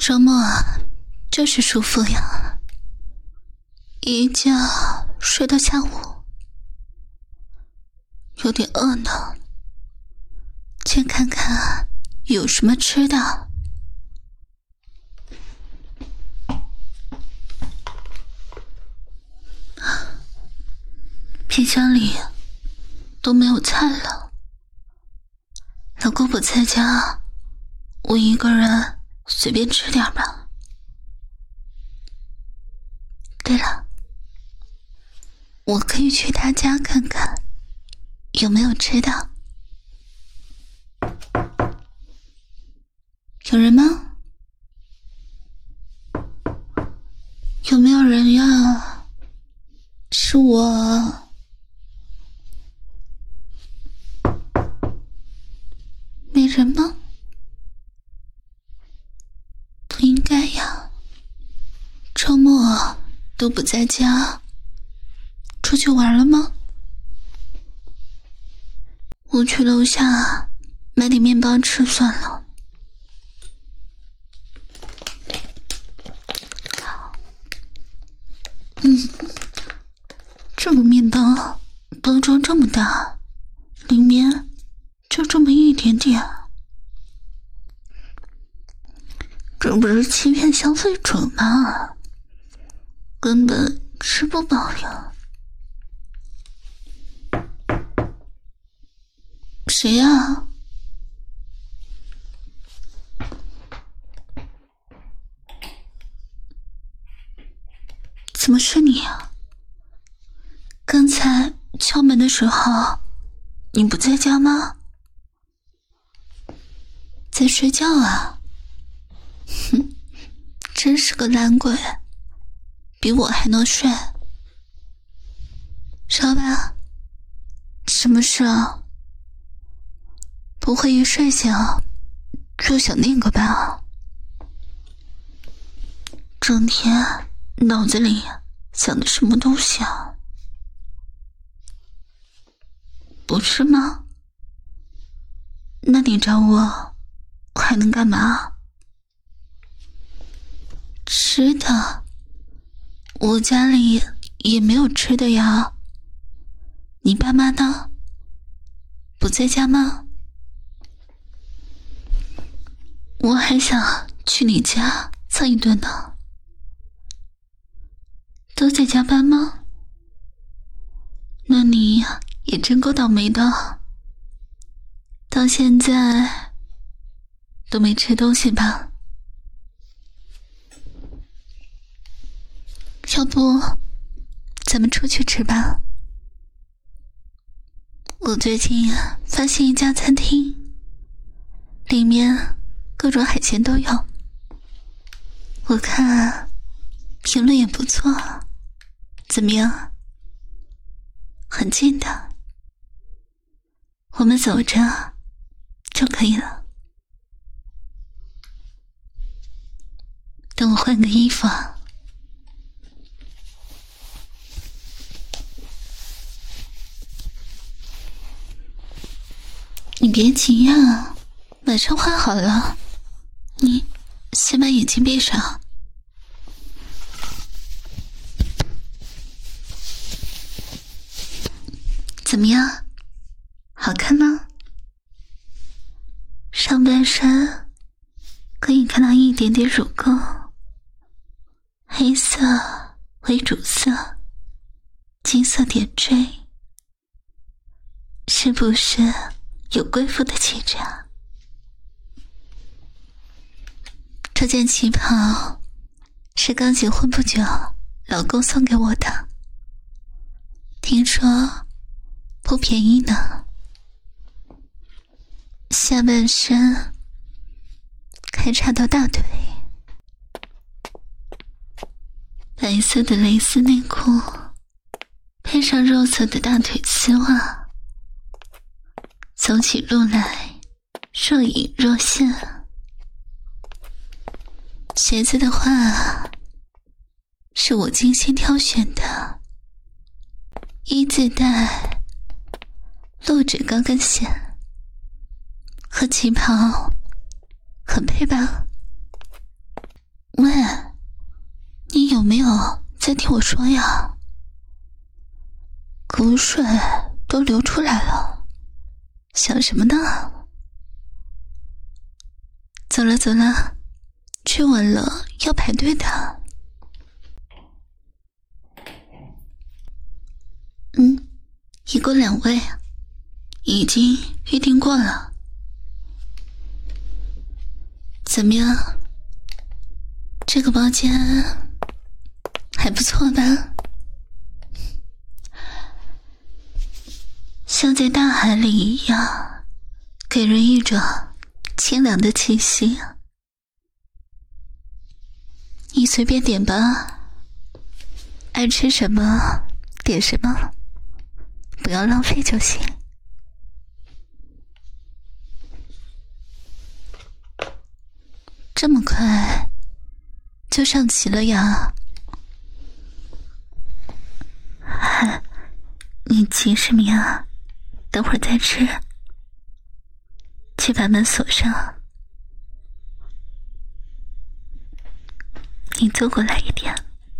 周末就是舒服呀，一觉睡到下午，有点饿呢，去看看有什么吃的。冰箱里都没有菜了，老公不在家，我一个人随便吃点吧。对了，我可以去他家看看有没有吃的。有人吗？有没有人呀？是我。没人吗？不应该呀，周末都不在家，出去玩了吗？我去楼下买点面包吃算了。这个面包包装这么大，里面就这么一点点，这不是欺骗消费者吗？根本吃不饱呀。谁呀？怎么是你啊？刚才敲门的时候你不在家吗？在睡觉啊？哼，真是个懒鬼，比我还能睡。说吧，什么事啊？不会一睡醒就想那个吧？整天脑子里想的什么东西啊？不是吗？那你找我还能干嘛？吃的，我家里也没有吃的呀。你爸妈呢？不在家吗？我还想去你家蹭一顿呢。都在加班吗？那你也真够倒霉的，到现在都没吃东西吧？要不咱们出去吃吧？我最近发现一家餐厅，里面各种海鲜都有，我看评论也不错，怎么样？很近的，我们走着就可以了。等我换个衣服啊。你别急呀，马上换好了。你先把眼睛闭上。怎么样？好看吗？上半身可以看到一点点乳沟，黑色为主色，金色点缀，是不是有贵妇的气质啊？这件旗袍是刚结婚不久老公送给我的，听说不便宜呢。下半身开叉到大腿，白色的蕾丝内裤配上肉色的大腿丝袜，走起路来若隐若现。鞋子的话是我精心挑选的，一字带，露趾高跟鞋，和旗袍很配吧？ 喂，你有没有在听我说呀？口水都流出来了，想什么呢？走了走了，去晚了要排队的。一共2位，已经预定过了。怎么样？这个包间还不错吧？像在大海里一样，给人一种清凉的气息。你随便点吧，爱吃什么点什么，不要浪费就行。这么快就上齐了呀？你急什么呀？等会儿再吃。去把门锁上。你坐过来一点，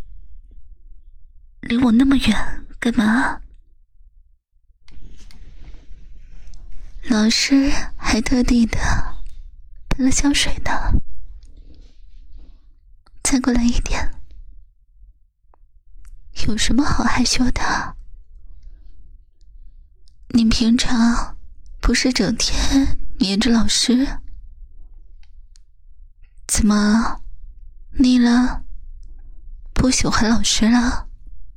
离我那么远干嘛？老师还特地的喷了香水呢。再过来一点。有什么好害羞的？你平常不是整天黏着老师？怎么腻了？不喜欢老师了？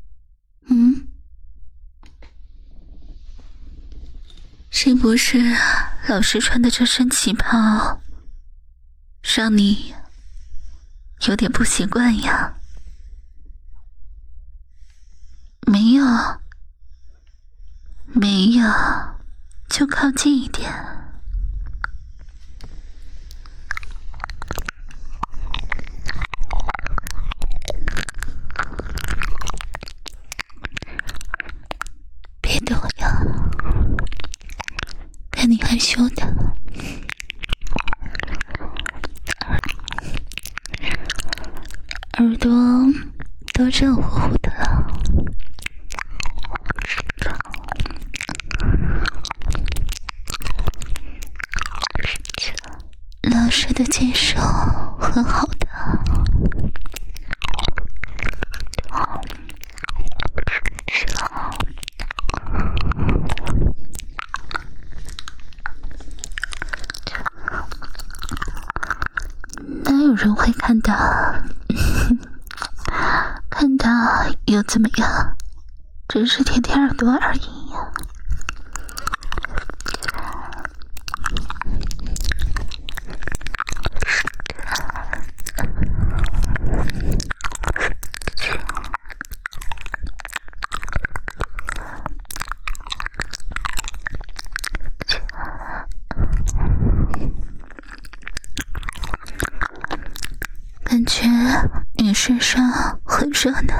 是不是老师穿的这身旗袍让你有点不习惯呀？没有，没有，就靠近一点。别躲呀，看你害羞的。耳朵都热乎乎的了。老师的接受很好的。哪有人会看到？看到又怎么样？只是舔舔耳朵而已呀。感觉你身上很热呢。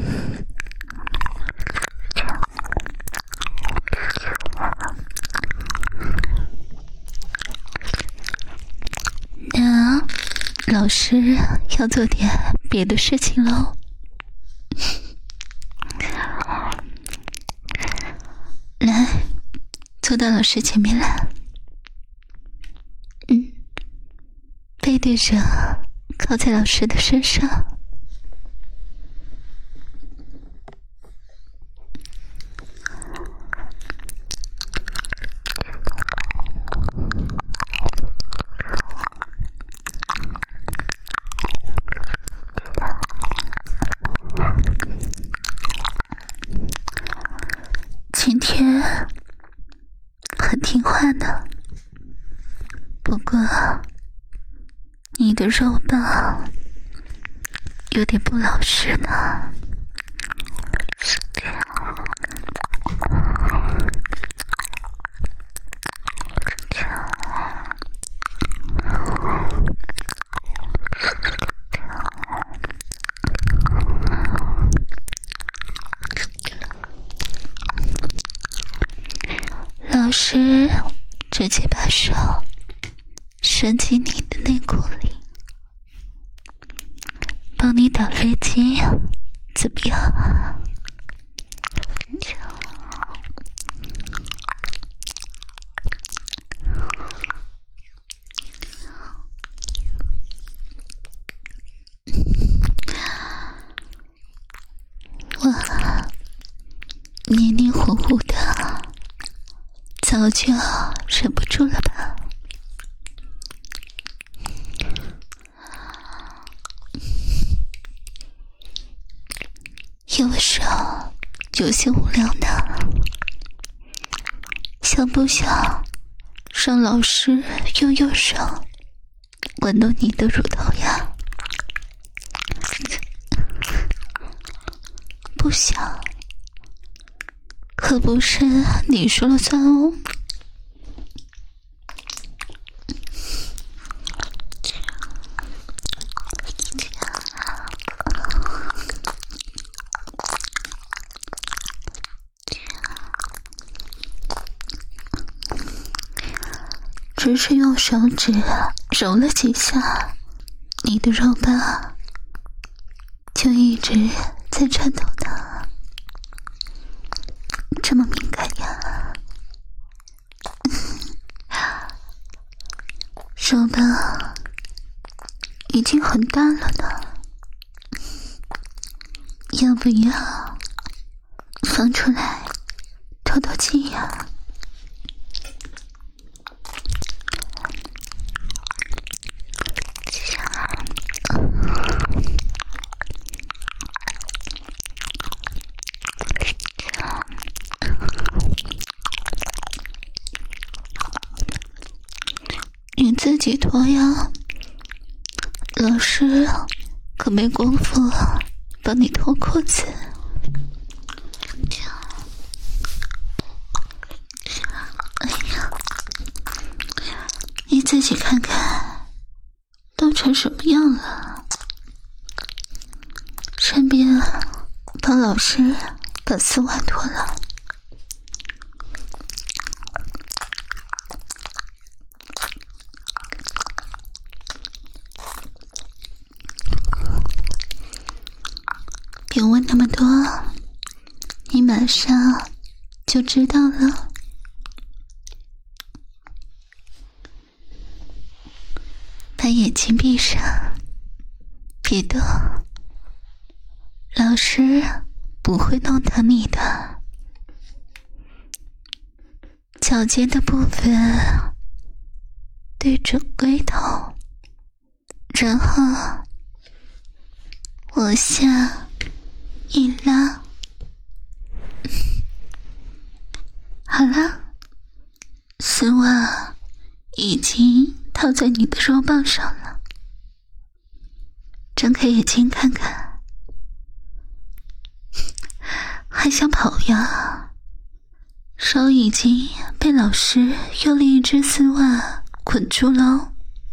那老师要做点别的事情喽。来，坐到老师前面来。背对着，靠在老师的身上。今天很听话呢，不过你的肉棒有点不老实呢。老师直接把手伸进你的内裤里， 帮你打飞机，怎么样？我黏黏糊糊的，早就忍不住了吧？有时候有些无聊呢，想不想让老师用右手玩弄你的乳头呀？不想，可不是你说了算哦。只是用手指揉了几下，你的肉棒就一直在颤抖呢，这么敏感呀？肉棒已经很大了呢，要不要放出来透透气呀？你自己脱呀，老师可没工夫帮你脱裤子。哎呀，你自己看看都成什么样了，顺便帮老师把丝袜脱了。别问那么多，你马上就知道了。把眼睛闭上，别动，老师不会弄到你的。脚尖的部分对准龟头，然后往下一拉。好了，丝袜已经套在你的肉棒上了，睁开眼睛看看。还想跑呀？手已经被老师用另一只丝袜捆住了。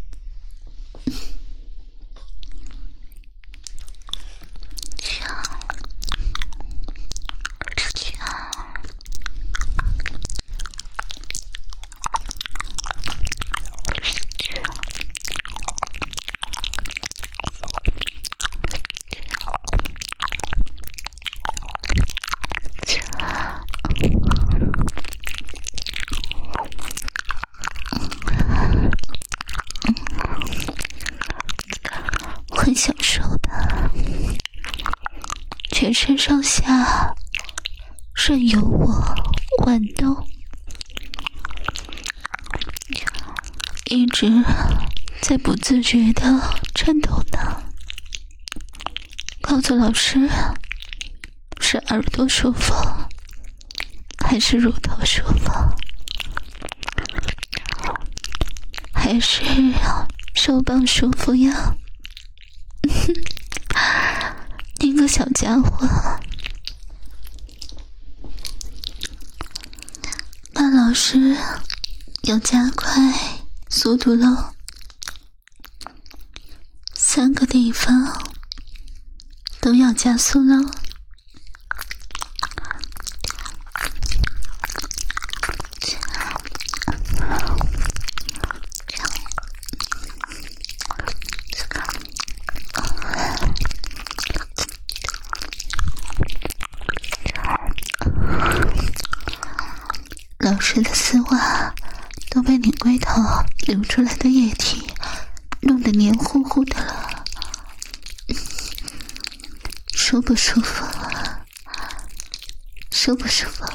很享受的，全身上下任由我玩动，一直在不自觉的颤抖呢。告诉老师，是耳朵舒服还是乳头舒服，还是手棒舒服呀？你个小家伙，那老师要加快速度喽，3个地方都要加速喽。 老师的丝袜都被你龟头流出来的液体弄得黏糊糊的了，舒不舒服？舒不舒服？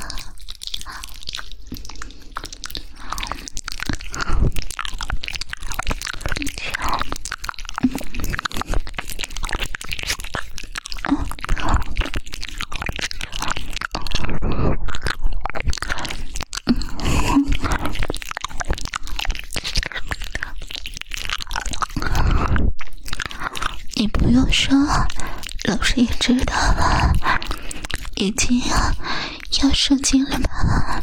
你不用说，老师也知道了，已经要受精了吧？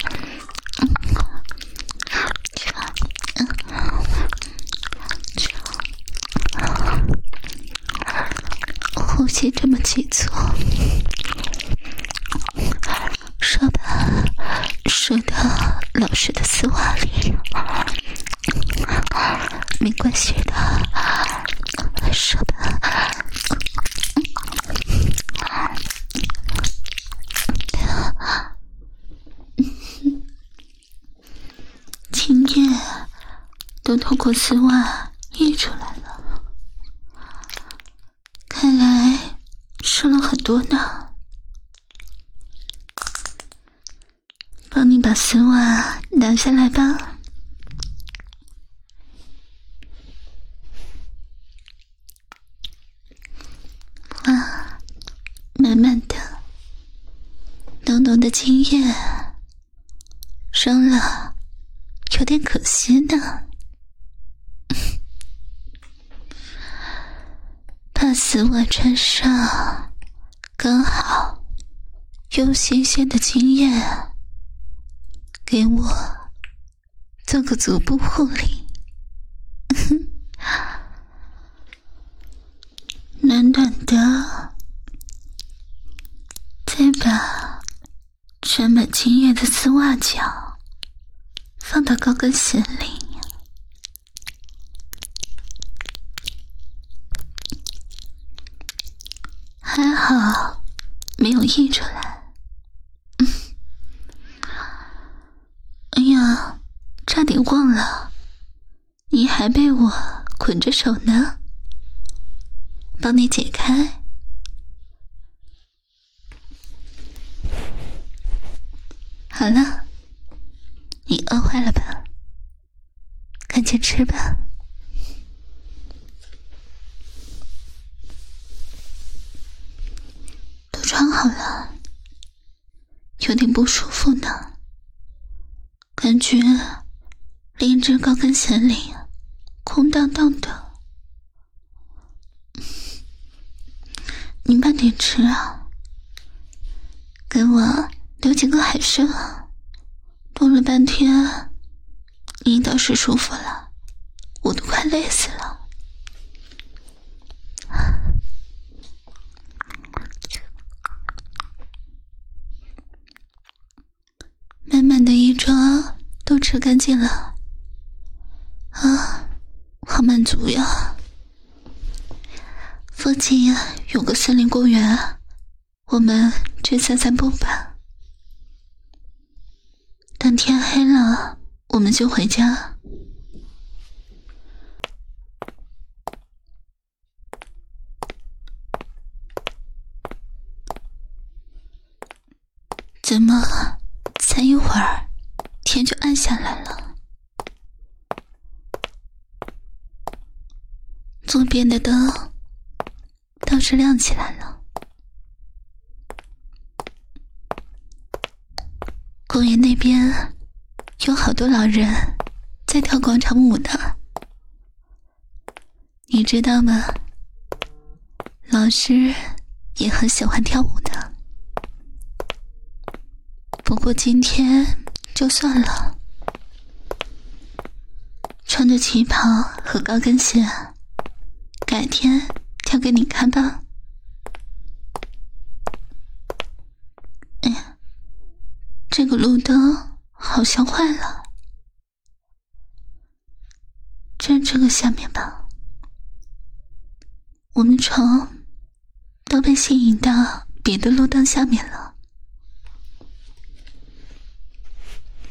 呼吸这么急促，说吧，说到老师的丝袜里，没关系的，说吧。精液都透过丝袜溢出来了，看来湿了很多呢。帮你把丝袜拿下来吧。哇，满满的浓浓的精液，扔了有点可惜呢。把丝袜穿上，刚好用新鲜的精液给我做个足部护理。暖暖的，再把沾满精液的丝袜脚放到高跟鞋里，还好没有溢出来。哎呀，差点忘了，你还被我捆着手呢，帮你解开。好了，你饿坏了吧？赶紧吃吧。都穿好了，有点不舒服呢，感觉连只高跟鞋里空荡荡的。你慢点吃啊，给我留几个海参啊，动了半天你倒是舒服了，我都快累死了。满满的一桌都吃干净了啊，好满足呀。附近有个森林公园，我们去散散步吧。等天黑了，我们就回家。怎么才一会儿天就暗下来了？左边的灯倒是亮起来了。公园那边有好多老人在跳广场舞呢，你知道吗？老师也很喜欢跳舞的。不过今天就算了，穿着旗袍和高跟鞋，改天跳给你看吧。哎呀，这个路灯好像坏了，站这个下面吧。我们床都被吸引到别的路灯下面了。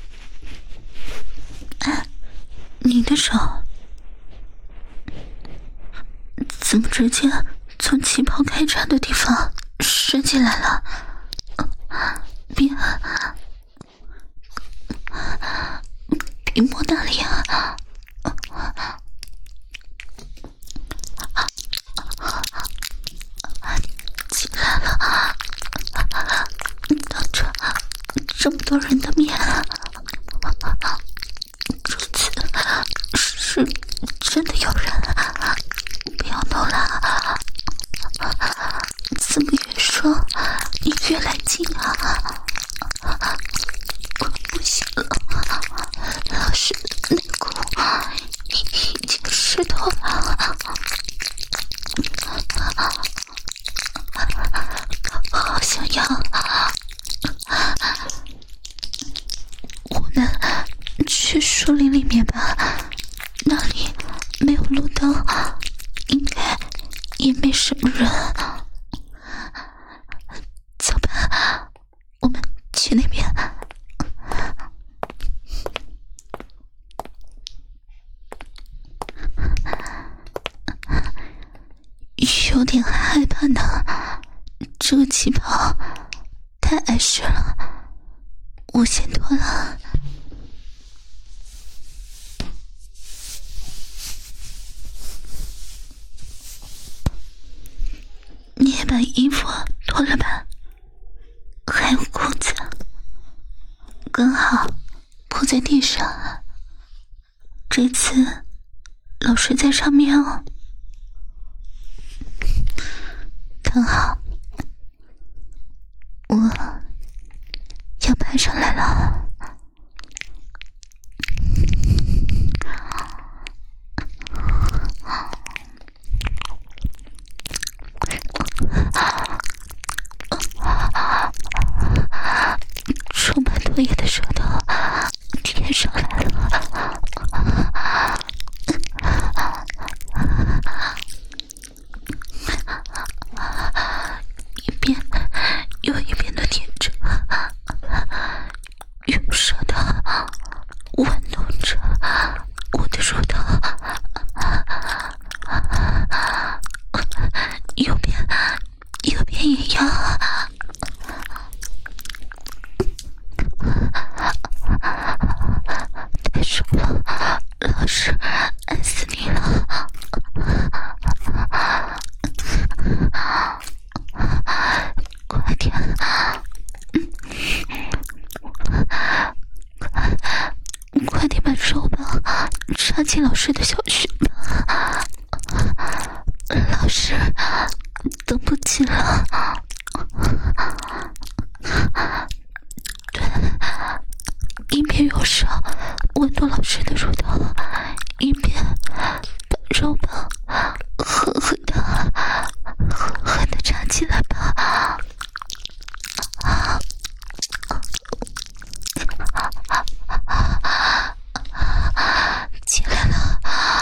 你的手怎么直接从旗袍开叉的地方伸进来了？别摸那里啊！进来了，当着这么多人的面，这次是真的有人，不要弄了！怎么越说你越来劲啊？我不行了，老师的内裤已经湿透了，好想要。我们去树林里面吧，那里没有路灯，应该也没什么人。走吧，我们去那边。有点害怕呢，这个旗袍太碍事了，我先脱了。你也把衣服脱了吧，还有裤子，刚好铺在地上。这次老师在上面哦，刚好我要爬上来了。充满唾液的舌头贴上来了，一遍又一遍的舔着，用舌头玩弄着我的乳头，右边也要。太爽了，老师爱死你了。快点，快点把手棒插进老师的小穴吧，老师等不及了。对，一边用手温度老师的乳头，一边把肉棒狠狠的插进来吧。进来了，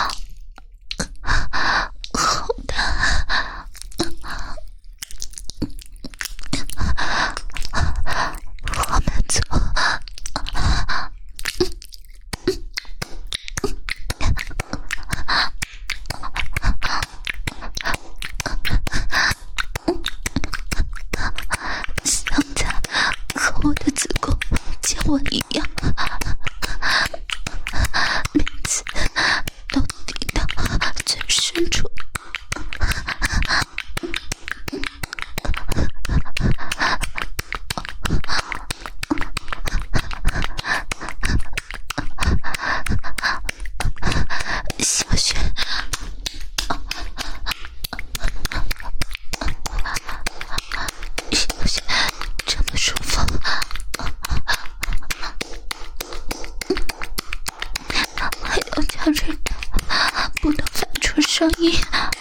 好大，好满足。像在和我的子宫接吻一样，每次都顶到最深处。小雪，小雪这么舒服，还要强忍着不能发出声音。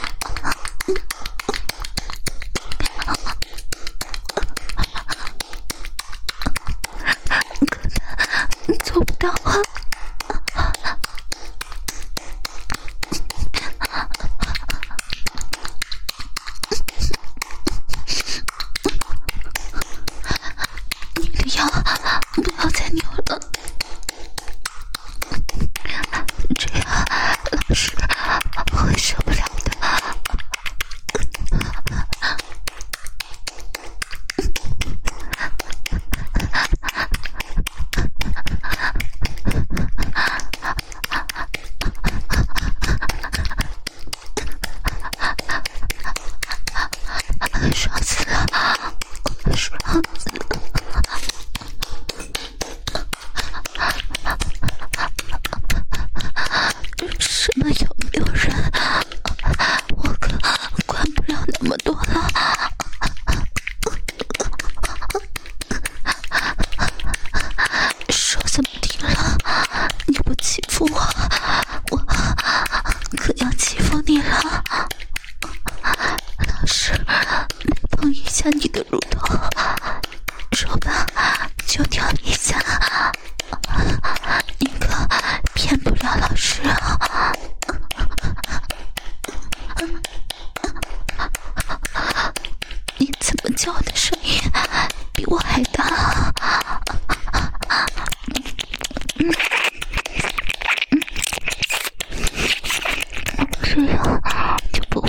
可能做不到啊。你的腰不要再扭了，这样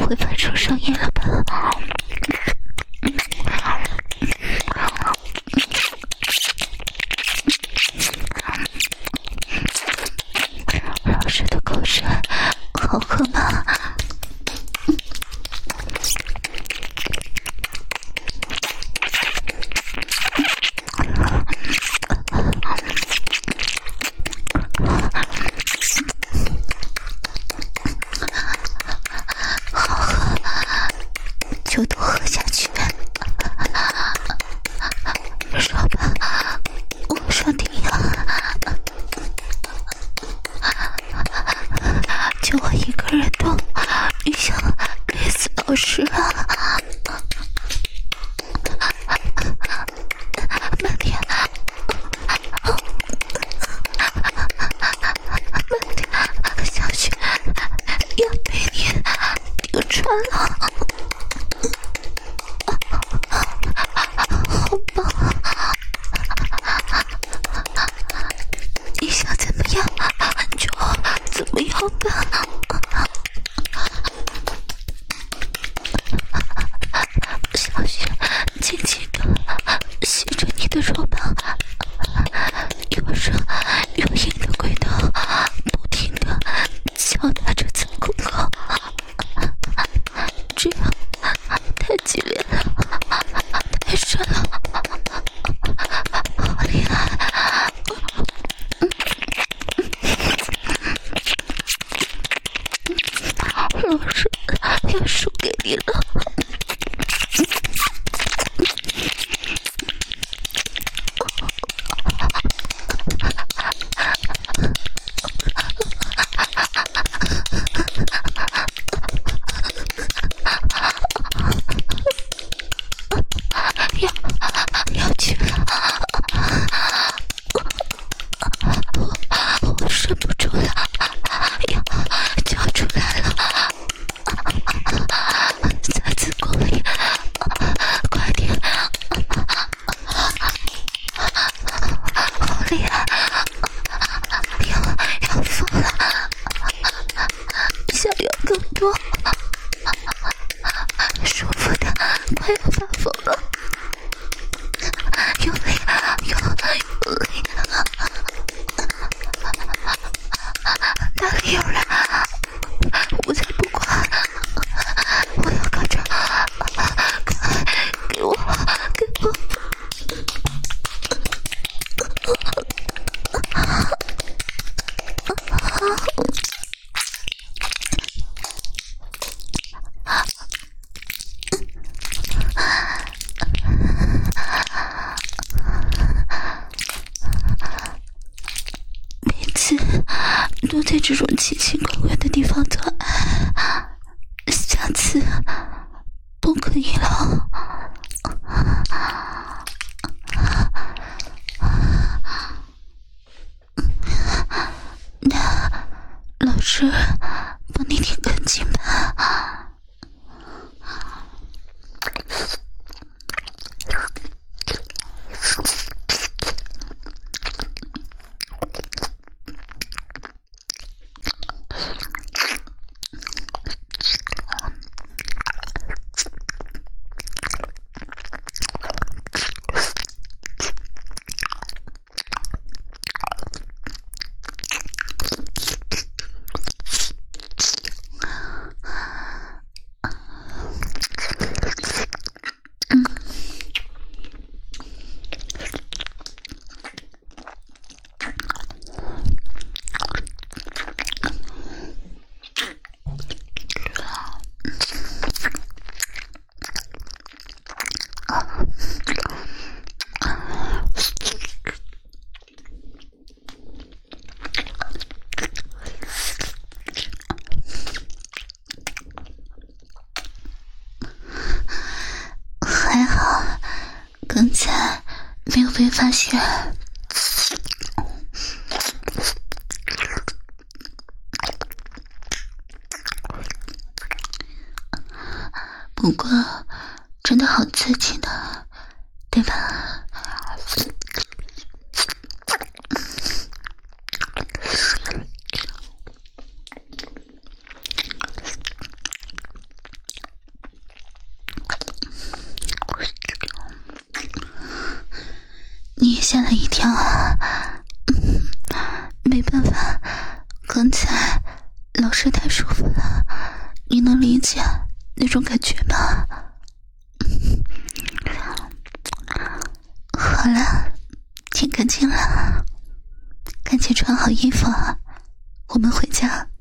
会发出声音了吧？老师的口水好喝吗？就多喝下去。说吧，我说你就我一个人动，你想累死老师啊？慢点，慢点，小雪要被你顶穿了。好棒！你想怎么样就怎么样吧。小雪紧紧地吸着你的肉棒，有声有音的轨道不停地敲打着子宫口，这样太激烈了，太深了，好厉害！老师要输给你了。要去了，我忍不住了，要叫出来了，在子宫里，快点，好厉害，要疯了，想要更多，舒服的快要发疯了。用力，用力，哪里有人？我才不管！我要高潮！快给我！每次都在这种奇奇怪怪的地方做爱，下次不可以了。那老师帮你挺干净吧。还好，刚才没有被发现。不过，真的好刺激呢，对吧？ 吓了一跳啊！没办法，刚才老师太舒服了，你能理解那种感觉吗？好了，挺干净了，赶紧穿好衣服，我们回家。